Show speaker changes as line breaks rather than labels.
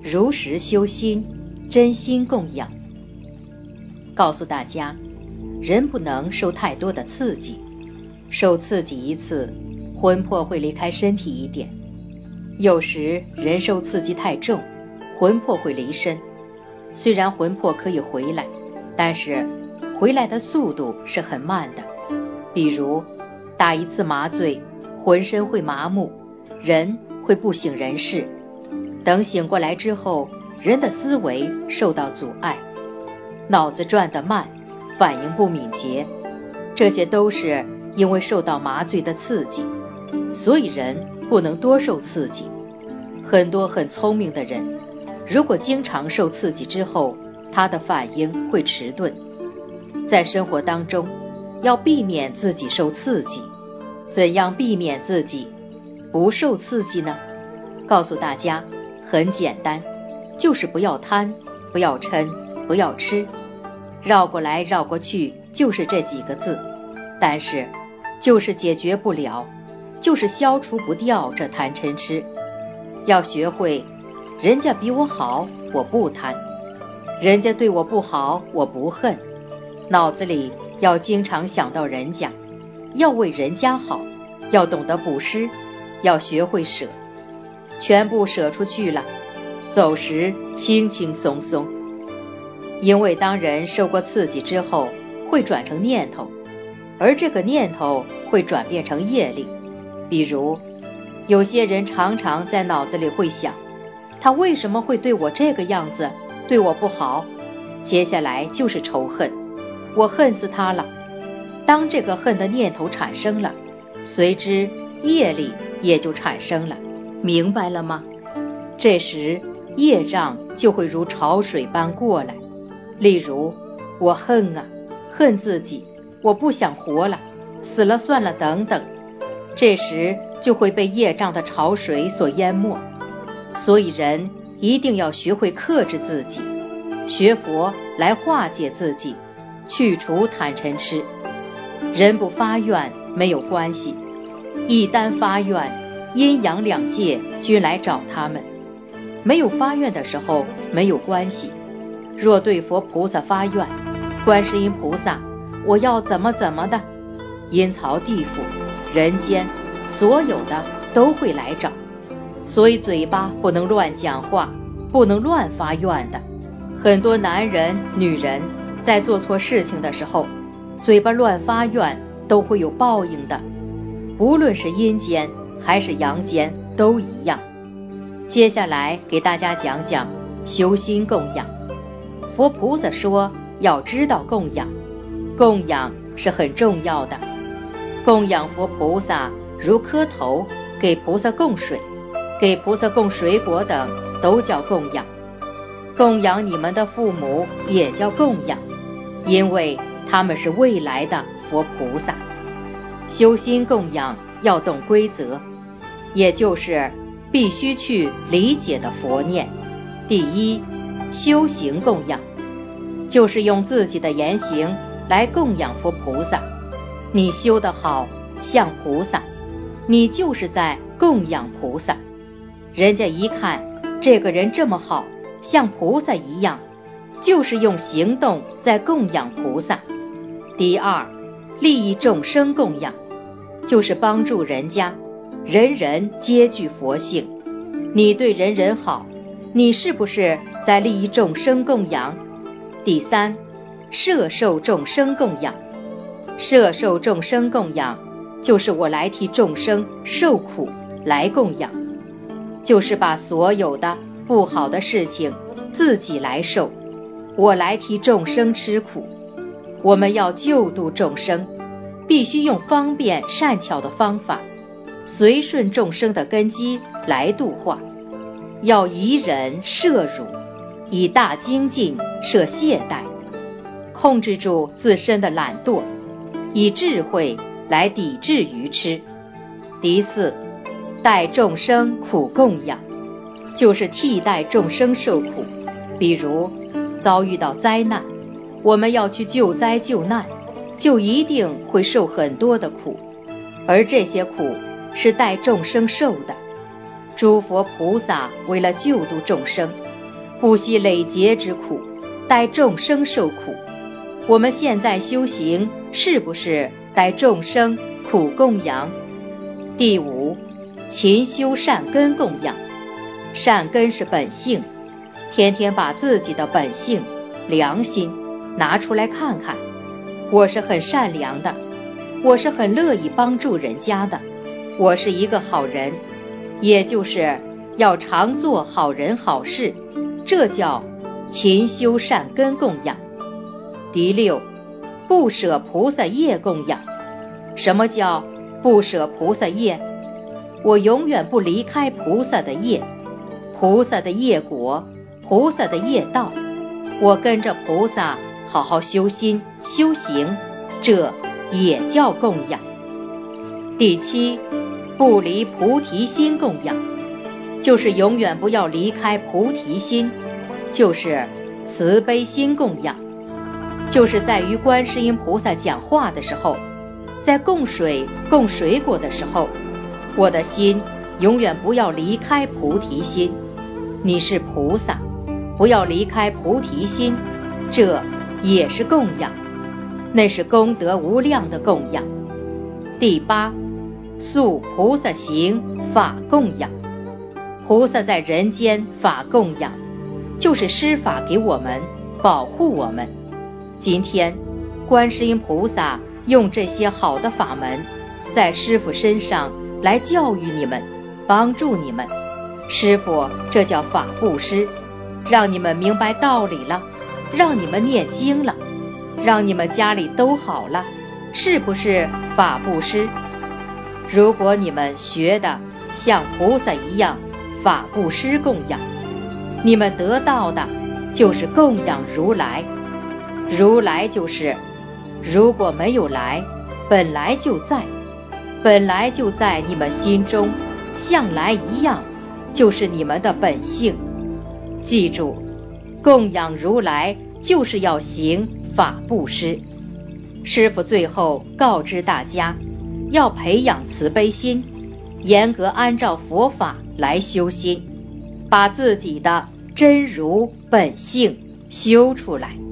如实修心，真心供养。告诉大家，人不能受太多的刺激，受刺激一次，魂魄会离开身体一点。有时人受刺激太重，魂魄会离身。虽然魂魄可以回来，但是回来的速度是很慢的。比如打一次麻醉，浑身会麻木，人会不省人事。等醒过来之后，人的思维受到阻碍，脑子转得慢，反应不敏捷，这些都是因为受到麻醉的刺激。所以人不能多受刺激。很多很聪明的人，如果经常受刺激之后，他的反应会迟钝。在生活当中，要避免自己受刺激。怎样避免自己不受刺激呢？告诉大家，很简单，就是不要贪，不要嗔，不要吃。绕过来绕过去就是这几个字，但是就是解决不了，就是消除不掉这贪嗔痴。要学会，人家比我好，我不贪；人家对我不好，我不恨。脑子里要经常想到人家，要为人家好，要懂得布施，要学会舍，全部舍出去了，走时轻轻松松。因为当人受过刺激之后，会转成念头，而这个念头会转变成业力。比如有些人常常在脑子里会想，他为什么会对我这个样子，对我不好？接下来就是仇恨，我恨死他了。当这个恨的念头产生了，随之业力也就产生了，明白了吗？这时业障就会如潮水般过来。例如，我恨啊，恨自己，我不想活了，死了算了等等，这时就会被业障的潮水所淹没。所以人一定要学会克制自己，学佛来化解自己，去除贪嗔痴。人不发愿没有关系，一旦发愿，阴阳两界均来找他们。没有发愿的时候没有关系，若对佛菩萨发愿，观世音菩萨，我要怎么怎么的，阴曹地府人间所有的都会来找。所以嘴巴不能乱讲话，不能乱发愿的。很多男人女人在做错事情的时候，嘴巴乱发愿都会有报应的，不论是阴间还是阳间都一样。接下来给大家讲讲修心供养。佛菩萨说要知道供养，供养是很重要的。供养佛菩萨如磕头，给菩萨供水，给菩萨供水果等都叫供养。供养你们的父母也叫供养，因为他们是未来的佛菩萨。修心供养要懂规则，也就是必须去理解的佛念。第一，修行供养，就是用自己的言行来供养佛菩萨。你修得好，像菩萨，你就是在供养菩萨。人家一看这个人这么好，像菩萨一样，就是用行动在供养菩萨。第二，利益众生供养，就是帮助人家，人人皆具佛性。你对人人好，你是不是在利益众生供养？第三，摄受众生供养。摄受众生供养，就是我来替众生受苦来供养，就是把所有的不好的事情自己来受，我来替众生吃苦。我们要救度众生，必须用方便善巧的方法，随顺众生的根基来度化。要以忍摄辱，以大精进摄懈怠，控制住自身的懒惰，以智慧来抵制愚痴。第四，代众生苦供养，就是替代众生受苦。比如遭遇到灾难，我们要去救灾救难，就一定会受很多的苦，而这些苦是代众生受的。诸佛菩萨为了救度众生， 不惜累劫之苦，待众生受苦。我们现在修行，是不是待众生苦供养？第五，勤修善根供养。善根是本性，天天把自己的本性、良心拿出来看看。我是很善良的，我是很乐意帮助人家的，我是一个好人，也就是要常做好人好事，这叫勤修善根供养。第六，不舍菩萨业供养。什么叫不舍菩萨业？我永远不离开菩萨的业，菩萨的业果，菩萨的业道，我跟着菩萨好好修心修行，这也叫供养。第七，不离菩提心供养，就是永远不要离开菩提心，就是慈悲心供养，就是在于观世音菩萨讲话的时候，在供水供水果的时候，我的心永远不要离开菩提心。你是菩萨，不要离开菩提心，这也是供养，那是功德无量的供养。第八，塑菩萨行法供养。菩萨在人间法供养，就是施法给我们，保护我们。今天观世音菩萨用这些好的法门，在师父身上来教育你们，帮助你们。师父这叫法布施，让你们明白道理了，让你们念经了，让你们家里都好了，是不是法布施？如果你们学的像菩萨一样法布施供养，你们得到的就是供养如来。如来就是如果没有来，本来就在，本来就在你们心中，向来一样，就是你们的本性。记住，供养如来就是要行法布施。师父最后告知大家，要培养慈悲心，严格按照佛法来修心，把自己的真如本性修出来。